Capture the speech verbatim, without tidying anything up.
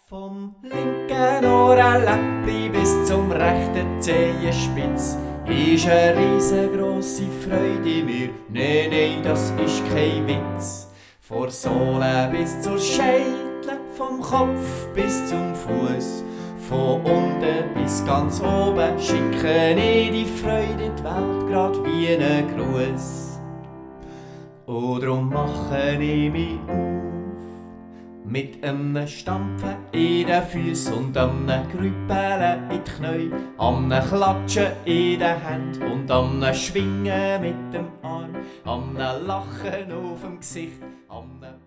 Vom linken Ohr ein Läppli bis zum rechten Zehenspitz ist eine riesengrosse Freude in mir. Nee, nee, das ist kein Witz. Von Sohle bis zur Scheitel, vom Kopf bis zum Fuß, von unten bis ganz oben schicke ich die Freude in die Welt, grad wie einen Gruß. Und drum mache ich mich auf mit einem Stampfen in den Füßen und einem Grüppeln in die Knie, am Klatschen in den Händen und am Schwingen mit dem Arm, am Lachen auf dem Gesicht, am